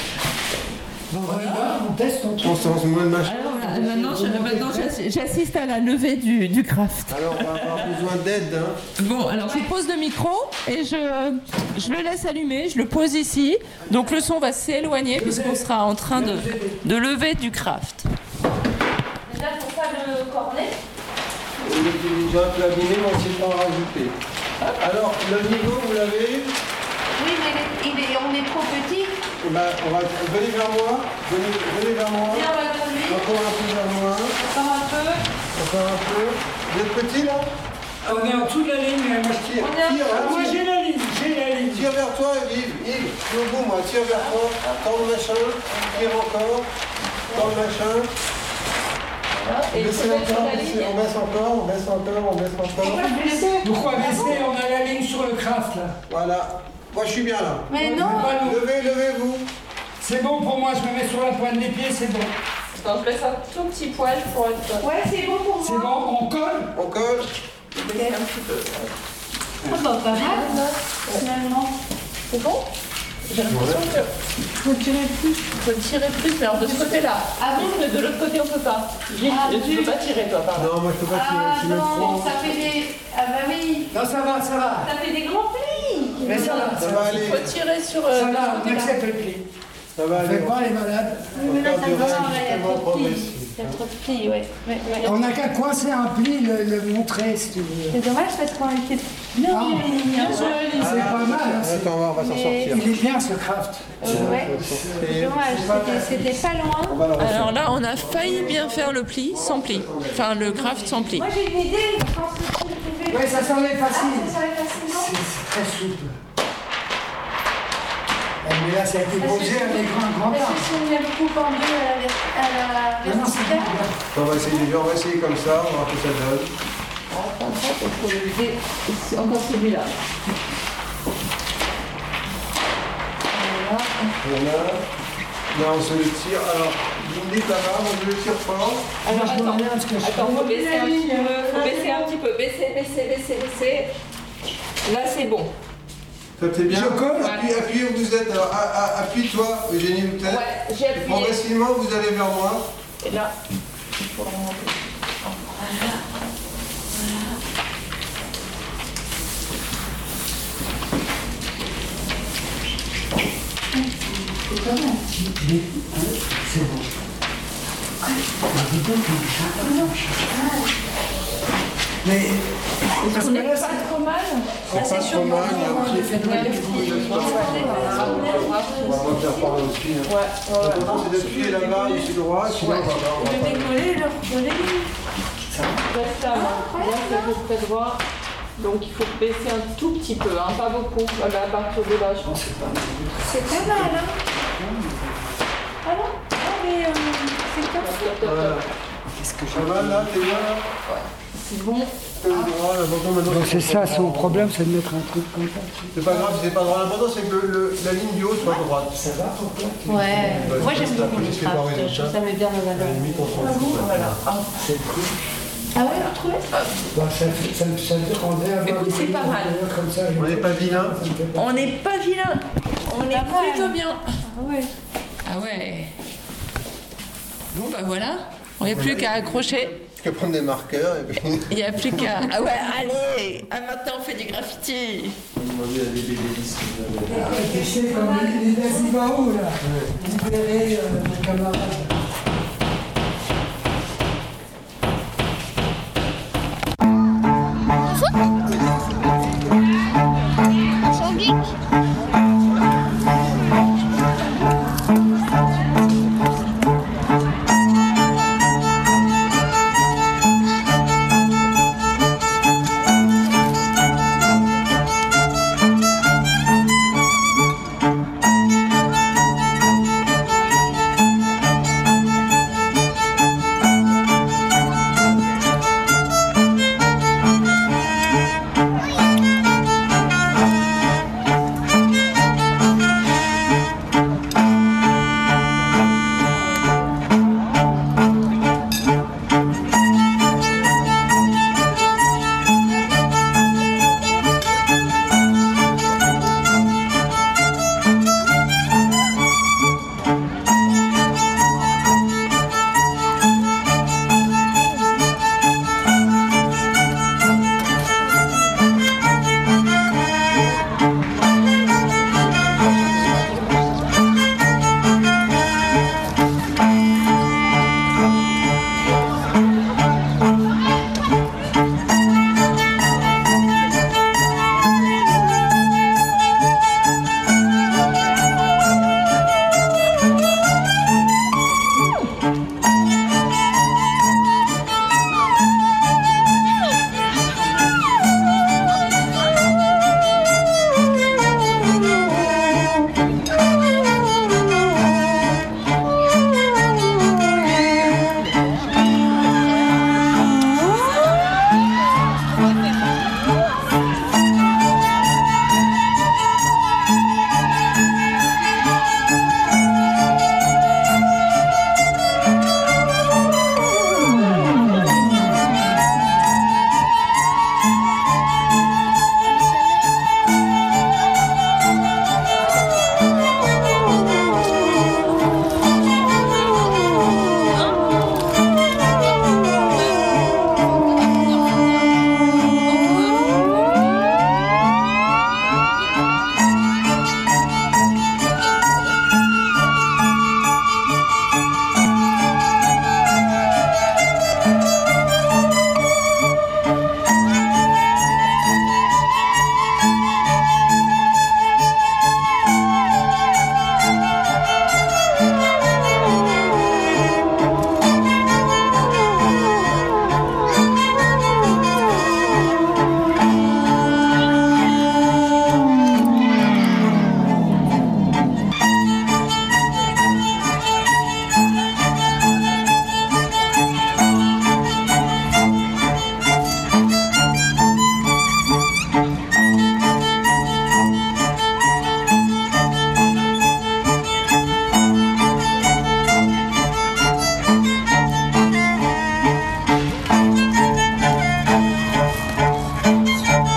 Bon, on teste, on Maintenant, j'assiste à la levée du craft. Alors, on va avoir besoin d'aide. Bon, alors je pose le micro et je le laisse allumer, je le pose ici. Donc le son va s'éloigner puisqu'on sera en train de lever du craft. Déjà, pour faire le cornet. Il est déjà un peu abîmé, mais on ne sait pas en rajouter. Alors, le niveau, vous l'avez? Oui, mais on est trop petit. Venez vers moi. Venez vers moi. Encore un peu vers moi. Encore un peu. Vous êtes petit là? On est en dessous de la ligne, moi je tire. Moi j'ai la ligne. Tire vers toi, Yves. Je suis au bout, moi. Tire vers toi. Tends le machin. Tire encore. Tends le machin. Et baissez encore. On baisse encore. Pourquoi baisser? On a la ligne sur le craft là. Voilà. Moi je suis bien là. Mais non. Levez-vous. C'est bon pour moi, je me mets sur la pointe des pieds, c'est bon. Donc, je laisse un tout petit poil pour être... Ouais, c'est bon pour moi. C'est bon, on colle? On colle. Je vais baisser un petit peu. Pas mal, finalement. C'est bon? J'ai l'impression que... Faut tirer plus, mais alors de ce côté-là. Ah bon? Mais de l'autre côté, on peut pas. Tu peux pas tirer, toi, par là. Non, moi je peux pas tirer. Non, ça fait des... Ah bah oui. Non, ça va. Ça fait des grands plis. Mais ça va aller. Il faut tirer sur... Ça va, on accepte le pli. Ça va aller. Fais pas les malades. Mais là, ça va, il y a trop de plis. Il y a trop de plis, ouais. On n'a qu'à coincer un pli, le montrer si tu veux. C'est dommage parce qu'on était bien C'est pas mal. Attends, on va s'en sortir. Il est bien ce craft. Ouais, c'est dommage, c'était pas loin. Alors là, on a failli bien faire le pli sans pli. Enfin, le craft sans pli. Moi j'ai une idée, je pense que tu pouvais... Oui, ça s'enlève facile. Ça serait facile, non? C'est très souple. Mais là, ça a été posé avec un grand Parce bain. que si on a beaucoup pendu à la verticale... On va essayer comme ça, on va voir ce que ça donne. Encore celui-là. Voilà. Là, on se le tire. Alors, vous me dites là-bas, on se le tire fort. Alors, attends, faut baisser un petit peu. Baisser. Là, c'est bon. Ça t'est bien? Je colle. Appuyez où vous êtes. Alors, appuie-toi, Eugénie, où t'es. Ouais, j'ai appuyé. Progressivement, vous allez vers moi. Et là. faut remonter. Voilà. C'est bon. Mais Est-ce qu'on n'est pas trop mal? C'est pas trop mal, il y a un petit fait de on va remonter par là aussi. C'est d'appuyer là-bas, ici droit, sinon on va voir. De décoller, le recoller. Reste à main. Là, c'est à peu près droit. Donc il faut baisser un tout petit peu, hein, pas beaucoup. Voilà, à partir de là, je pense. C'est pas mal, hein? Ah non? Ah, mais c'est comme ça. Ça va là, t'es bien là? C'est bon. donc c'est ça, son problème, c'est de mettre un truc comme ça. C'est pas grave, c'est pas droit. L'important c'est que la ligne du haut soit droite. Ça va ton plat? Ouais, moi j'aime beaucoup les straps, je trouve que ça met bien la valeur. Voilà. C'est cool. Ah ouais, vous trouvez? Ça rendait à Écoute, c'est pas mal. Comme ça. On n'est pas vilain. On n'est pas vilain. On est plutôt bien. Ah ouais. Ah ouais. Bon bah voilà. On n'a plus qu'à accrocher. Que prendre des marqueurs et puis. Il n'y a plus qu'à. Ah ouais, allez. Ah maintenant on fait du graffiti. Tu sais, comme les Nazibao, là, libérer mes camarades.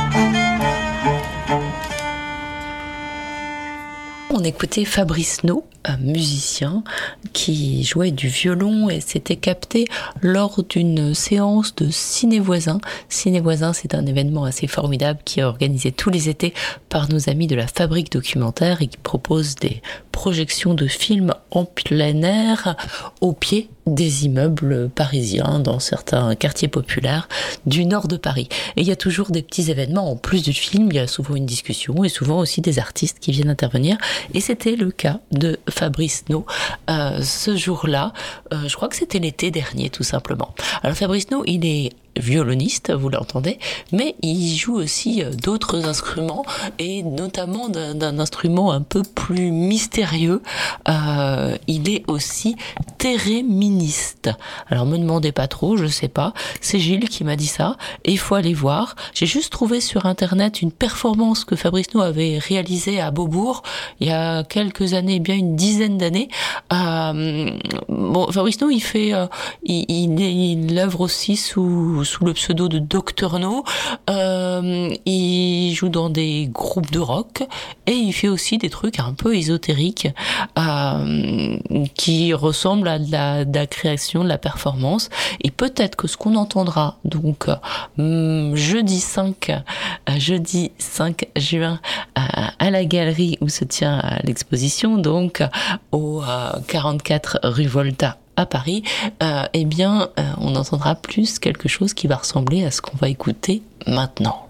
On écoutait Fabrice No musicien qui jouait du violon et c'était capté lors d'une séance de Ciné Voisin. Ciné Voisin, c'est un événement assez formidable qui est organisé tous les étés par nos amis de la Fabrique Documentaire et qui propose des projections de films en plein air au pied des immeubles parisiens dans certains quartiers populaires du nord de Paris. Et il y a toujours des petits événements en plus du film, il y a souvent une discussion et souvent aussi des artistes qui viennent intervenir. Et c'était le cas de Fabrice No ce jour-là. Je crois que c'était l'été dernier tout simplement. Alors Fabrice No, il est violoniste, vous l'entendez, mais il joue aussi d'autres instruments et notamment d'un instrument un peu plus mystérieux. Il est aussi théréministe. Alors me demandez pas trop, je sais pas. C'est Gilles qui m'a dit ça et il faut aller voir. J'ai juste trouvé sur internet une performance que Fabrice No avait réalisée à Beaubourg il y a quelques années, bien une dizaine d'années. Fabrice No, il fait, il œuvre aussi sous le pseudo de Dr No. Il joue dans des groupes de rock et il fait aussi des trucs un peu ésotériques qui ressemblent à de la création, de la performance. Et peut-être que ce qu'on entendra donc jeudi 5 juin à la galerie où se tient l'exposition, donc au 44 rue Volta à Paris, on entendra plus quelque chose qui va ressembler à ce qu'on va écouter maintenant.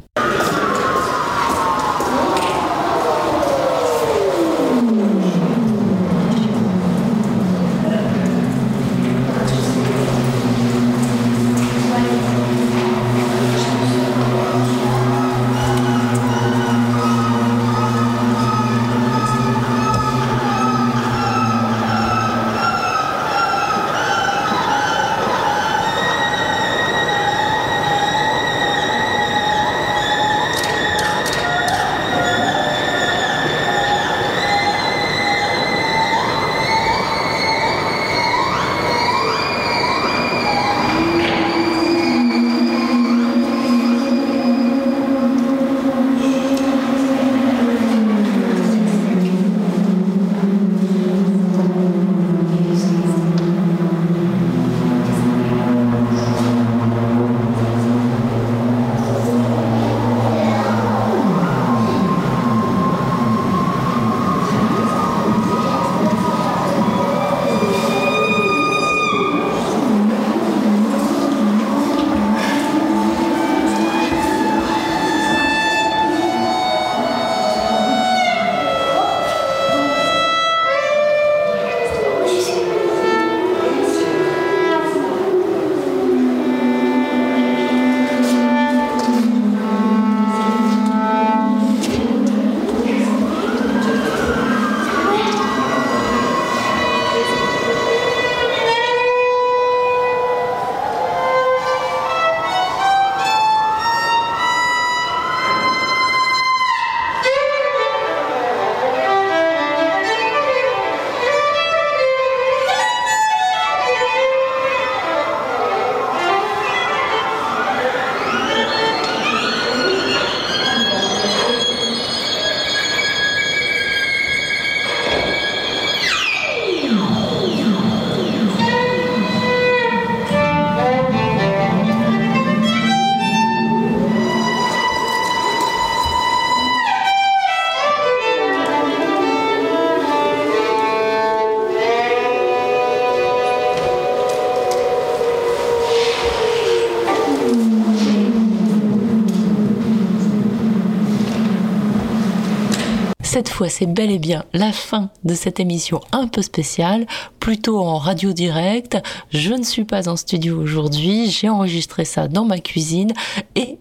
Cette fois, c'est bel et bien la fin de cette émission un peu spéciale, plutôt en radio direct. Je ne suis pas en studio aujourd'hui, j'ai enregistré ça dans ma cuisine et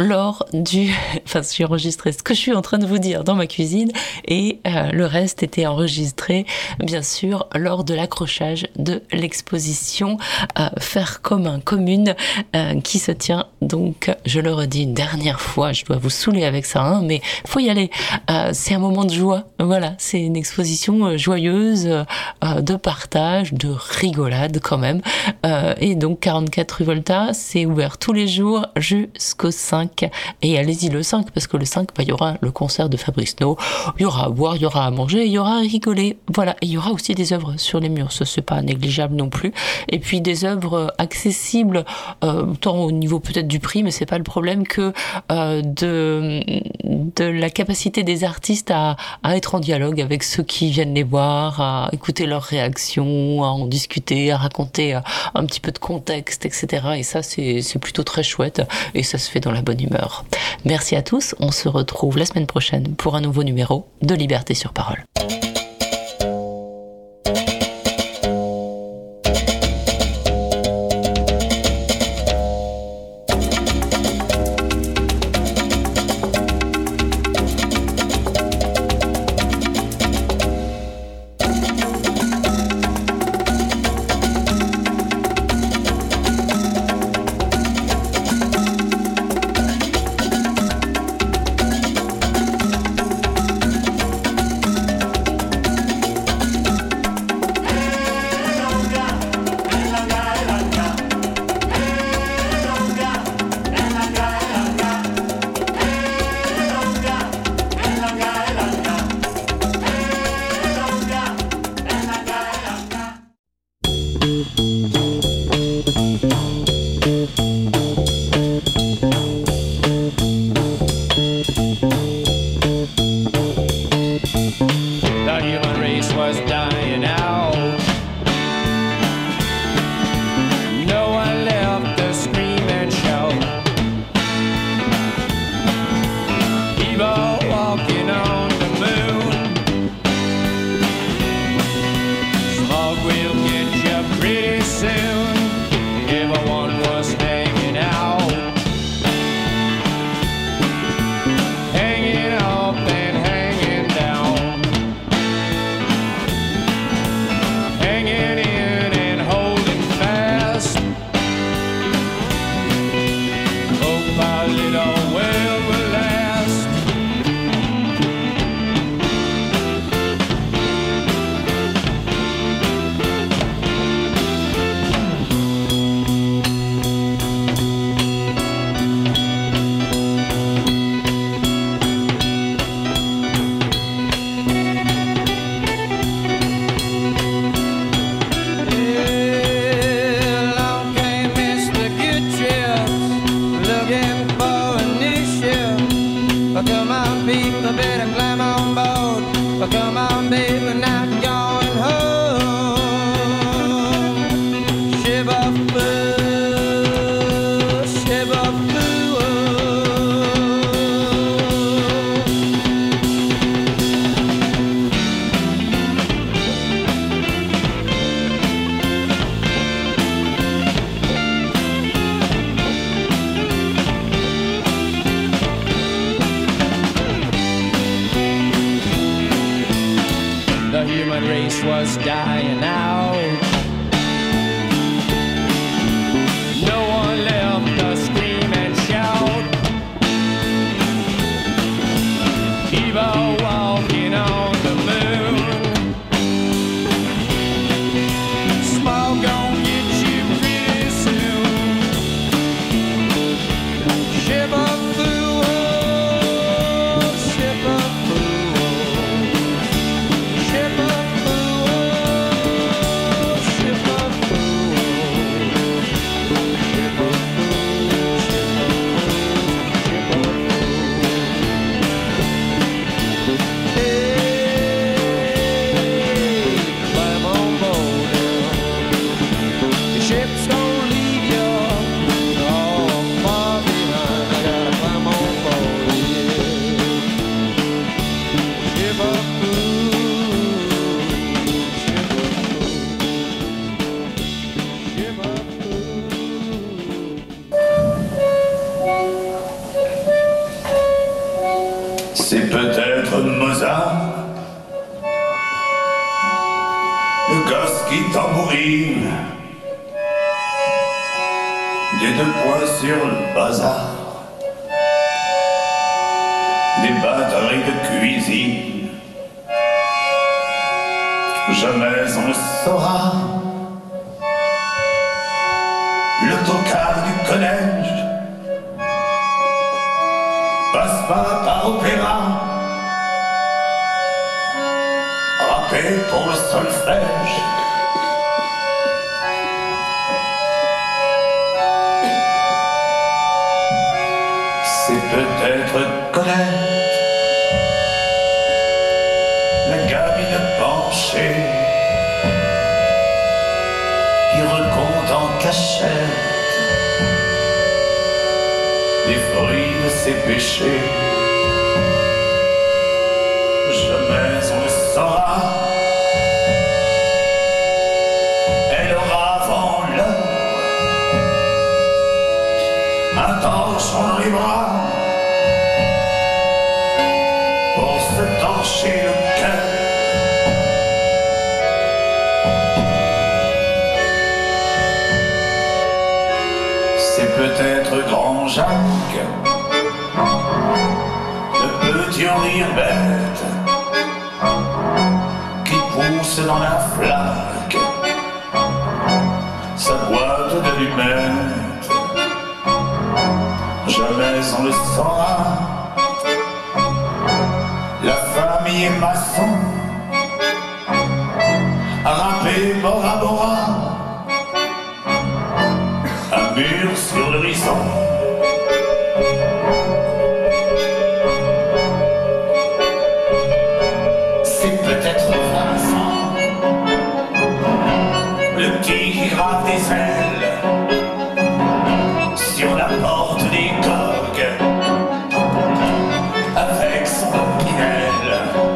j'ai enregistré ce que je suis en train de vous dire dans ma cuisine et le reste était enregistré bien sûr lors de l'accrochage de l'exposition Faire commun commune qui se tient donc, je le redis une dernière fois, je dois vous saouler avec ça, mais faut y aller, c'est un moment de joie, voilà, c'est une exposition joyeuse, de partage, de rigolade quand même, et donc 44 rue Volta, c'est ouvert tous les jours jusqu'au 5 5. Et allez-y le 5, parce que le 5, il y aura le concert de Fabrice No. Il y aura à boire, il y aura à manger, il y aura à rigoler. Voilà. Et il y aura aussi des œuvres sur les murs. Ça, c'est pas négligeable non plus. Et puis des œuvres accessibles, tant au niveau peut-être du prix, mais c'est pas le problème, que de la capacité des artistes à être en dialogue avec ceux qui viennent les voir, à écouter leurs réactions, à en discuter, à raconter un petit peu de contexte, etc. Et ça, c'est plutôt très chouette, et ça se fait dans la bonne humeur. Merci à tous, on se retrouve la semaine prochaine pour un nouveau numéro de Liberté sur Parole. Was dying out. No one left to scream and shout. People walking on the moon. Smoke gon' get you pretty soon. Ship of fools, ship of fools, ship of C'est peut-être Mozart, le gosse qui tambourine, des deux points sur le bazar, des batteries de cuisine. Jamais on ne saura le tocard du collège parfois par opéra, rappé pour le solfège. C'est peut-être Colette, la gamine penchée, qui recompte en cachette les fruits de ses péchés. Jamais on le saura, elle aura avant l'heure un torchon dans les bras pour se torcher le cœur. C'est peut-être Grand Jacques, le petit rire bête qui pousse dans la flaque sa boîte d'allumettes. Jamais on le saura, la famille est maçon, râpé Bora Bora, un mur sur l'horizon. C'est peut-être Vincent, le petit qui grave des ailes sur la porte des coques avec son opinel.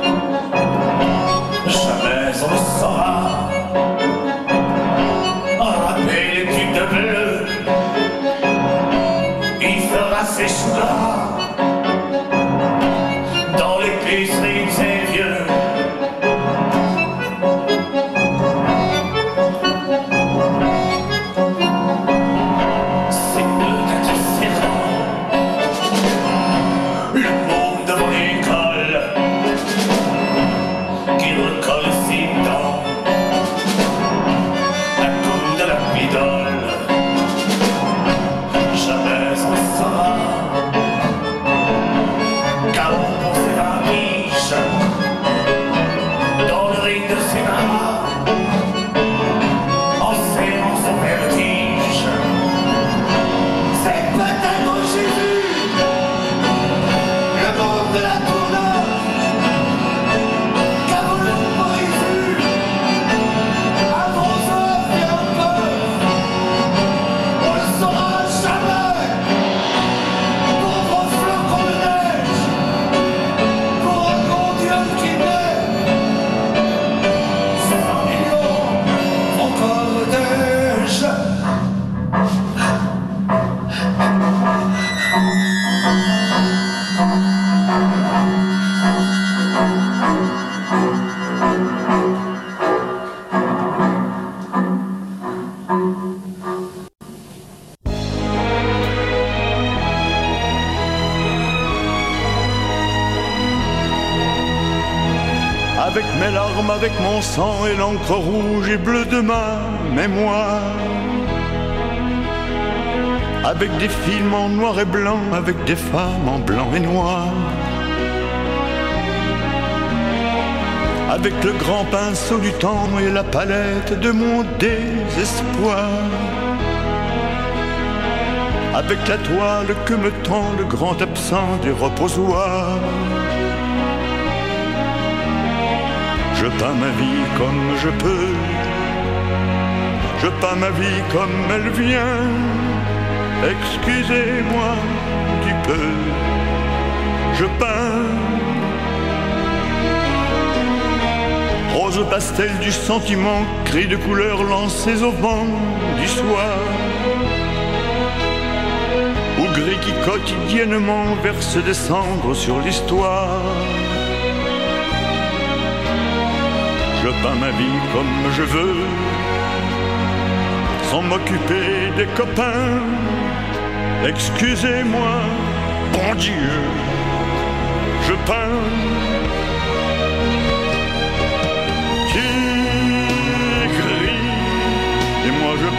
Jamais on le saura, râper les tubes de bleu, il fera ses choux-là dans l'épicerie de ses vieux. C'est peut-être Cédran, le monde devant l'école, qui recolle ses dents à coup de la pidole. Jamais on le saura, car pour ses vampiches dans le ring de ses mains, en serrant son vertige. C'est peut-être Jésus, le monde de la tourneur, car vous le m'aurez vu à vos heures et un peu. On le saura jamais, pauvre flocon de neige, pour un bon Dieu qui naît. 100 millions, encore d'ai-je. Avec mes larmes, avec mon sang et l'encre rouge et bleue de ma mémoire. Avec des films en noir et blanc, avec des femmes en blanc et noir. Avec le grand pinceau du temps et la palette de mon désespoir. Avec la toile que me tend le grand absent des reposoirs. Je peins ma vie comme je peux, je peins ma vie comme elle vient. Excusez-moi du peu, je peins. Rose pastel du sentiment, cris de couleurs lancés au vent du soir. Ou gris qui quotidiennement verse des cendres sur l'histoire. Je peins ma vie comme je veux, sans m'occuper des copains. Excusez-moi, bon Dieu, je peins. Qui crie, et moi je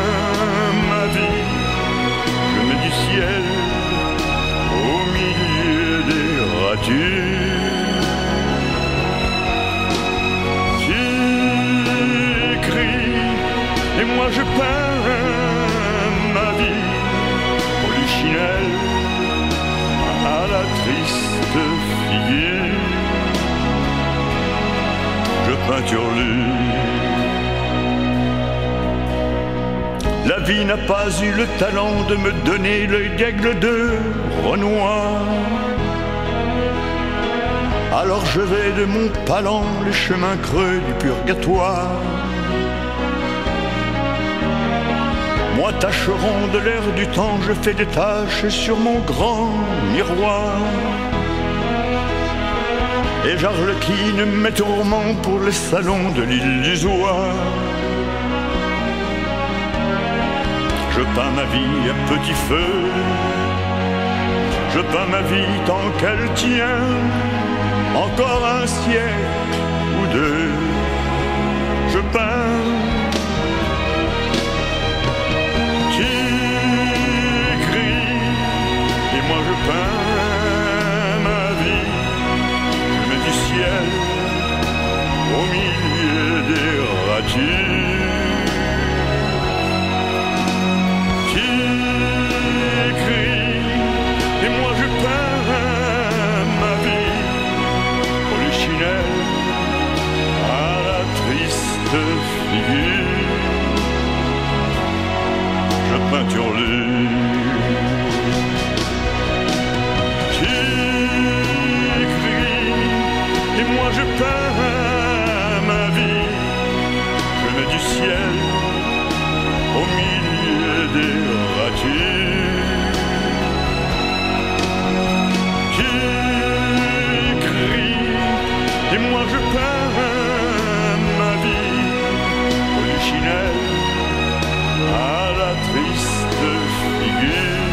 peins ma vie. Je mets du ciel au milieu voiture. Tu cries et moi je peins ma vie. Polichinelle à la triste figure, je peinture-lui. La vie n'a pas eu le talent de me donner l'œil d'aigle de Renoir. Alors je vais de mon palan les chemins creux du purgatoire. Moi, tâcheron de l'air du temps, je fais des taches sur mon grand miroir. Et j'arlequine mes tourments pour les salons de l'illusoire. Je peins ma vie à petit feu, je peins ma vie tant qu'elle tient, encore un siècle ou deux, je peins. Tu cries et moi je peins ma vie, je mets du ciel au milieu des ratures. Je peinture-le. Tu cries et moi je peins ma vie. Je mets du ciel au milieu des ratures. Tu cries et moi je peins ma vie. Polichinelle à la triste figure,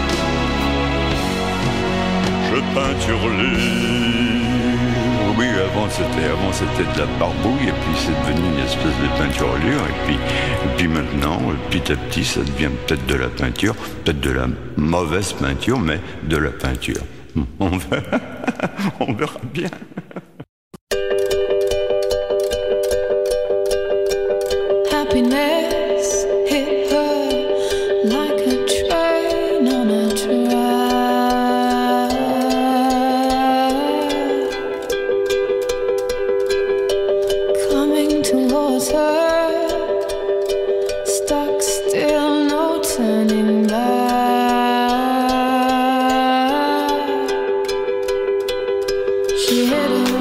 je peinture-le. Oui, avant c'était de la barbouille et puis c'est devenu une espèce de peinturlure et puis maintenant, petit à petit, ça devient peut-être de la peinture, peut-être de la mauvaise peinture, mais de la peinture. On verra bien. Happiness hit her like a train on a track, coming towards her, stuck still, no turning back. She hit her